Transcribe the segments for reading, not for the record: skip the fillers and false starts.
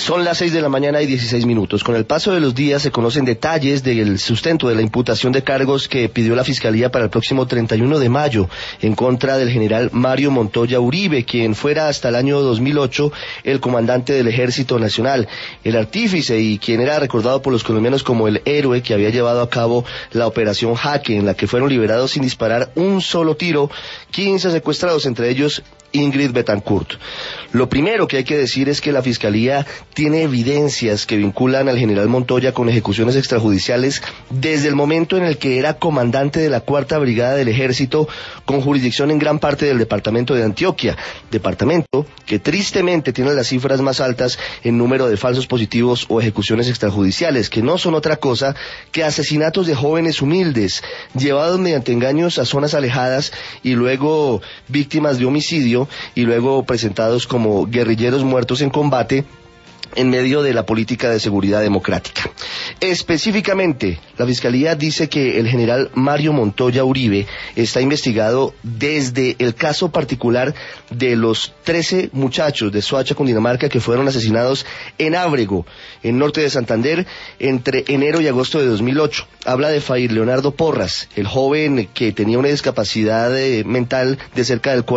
Son las 6 de la mañana y 16 minutos. Con el paso de los días se conocen detalles del sustento de la imputación de cargos que pidió la Fiscalía para el próximo 31 de mayo en contra del general Mario Montoya Uribe, quien fuera hasta el año 2008 el comandante del Ejército Nacional, el artífice y quien era recordado por los colombianos como el héroe que había llevado a cabo la operación Jaque, en la que fueron liberados sin disparar un solo tiro 15 secuestrados, entre ellos Ingrid Betancourt. Lo primero que hay que decir es que la Fiscalía tiene evidencias que vinculan al general Montoya con ejecuciones extrajudiciales desde el momento en el que era comandante de la 4ª Brigada del Ejército, con jurisdicción en gran parte del departamento de Antioquia, departamento que tristemente tiene las cifras más altas en número de falsos positivos o ejecuciones extrajudiciales, que no son otra cosa que asesinatos de jóvenes humildes, llevados mediante engaños a zonas alejadas y luego víctimas de homicidio, y luego presentados como guerrilleros muertos en combate en medio de la política de seguridad democrática. Específicamente, la Fiscalía dice que el general Mario Montoya Uribe está investigado desde el caso particular de los 13 muchachos de Soacha, Cundinamarca, que fueron asesinados en Ábrego, en norte de Santander, entre enero y agosto de 2008. Habla de Fair Leonardo Porras, el joven que tenía una discapacidad mental de cerca del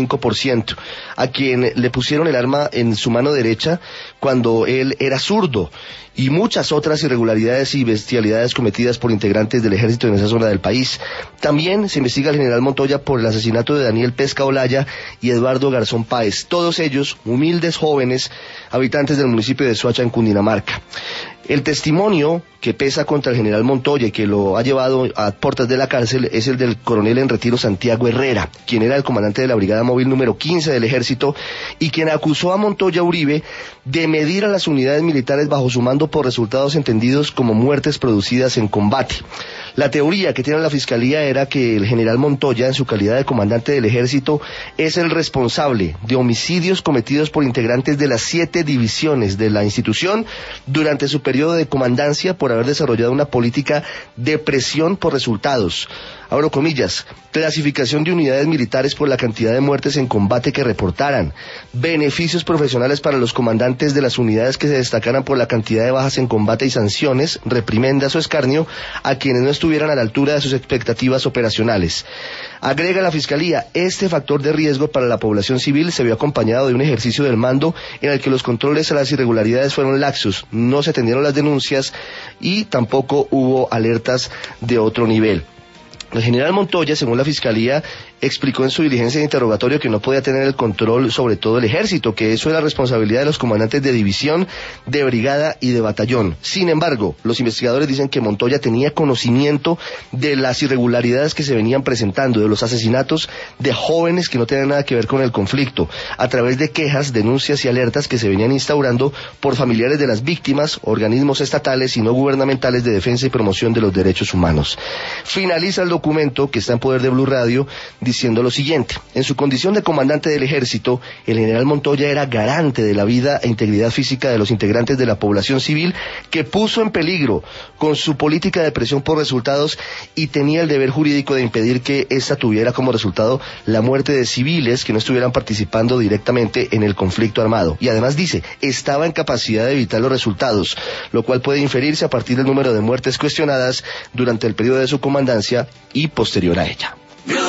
45%, a quien le pusieron el arma en su mano derecha cuando él era zurdo, y muchas otras irregularidades y bestialidades cometidas por integrantes del ejército en esa zona del país. También se investiga al general Montoya por el asesinato de Daniel Pesca Olaya y Eduardo Garzón Páez, todos ellos humildes jóvenes habitantes del municipio de Soacha, en Cundinamarca. El testimonio que pesa contra el general Montoya y que lo ha llevado a puertas de la cárcel es el del coronel en retiro Santiago Herrera, quien era el comandante de la Brigada Móvil número 15 del Ejército y quien acusó a Montoya Uribe de medir a las unidades militares bajo su mando por resultados entendidos como muertes producidas en combate. La teoría que tiene la Fiscalía era que el general Montoya, en su calidad de comandante del Ejército, es el responsable de homicidios cometidos por integrantes de las 7 divisiones de la institución durante su periodo de comandancia por haber desarrollado una política de presión por resultados. Abro comillas, clasificación de unidades militares por la cantidad de muertes en combate que reportaran, beneficios profesionales para los comandantes de las unidades que se destacaran por la cantidad de bajas en combate y sanciones, reprimendas o escarnio a quienes no estuvieran a la altura de sus expectativas operacionales. Agrega la Fiscalía, este factor de riesgo para la población civil se vio acompañado de un ejercicio del mando en el que los controles a las irregularidades fueron laxos, no se atendieron las denuncias y tampoco hubo alertas de otro nivel. El general Montoya, según la Fiscalía, explicó en su diligencia de interrogatorio que no podía tener el control sobre todo el ejército, que eso era responsabilidad de los comandantes de división, de brigada y de batallón. Sin embargo, los investigadores dicen que Montoya tenía conocimiento de las irregularidades que se venían presentando, de los asesinatos de jóvenes que no tenían nada que ver con el conflicto, a través de quejas, denuncias y alertas que se venían instaurando por familiares de las víctimas, organismos estatales y no gubernamentales de defensa y promoción de los derechos humanos. Finaliza el documento, que está en poder de Blue Radio, diciendo lo siguiente: en su condición de comandante del Ejército, el general Montoya era garante de la vida e integridad física de los integrantes de la población civil que puso en peligro con su política de presión por resultados y tenía el deber jurídico de impedir que ésta tuviera como resultado la muerte de civiles que no estuvieran participando directamente en el conflicto armado. Y además dice, estaba en capacidad de evitar los resultados, lo cual puede inferirse a partir del número de muertes cuestionadas durante el periodo de su comandancia y posterior a ella.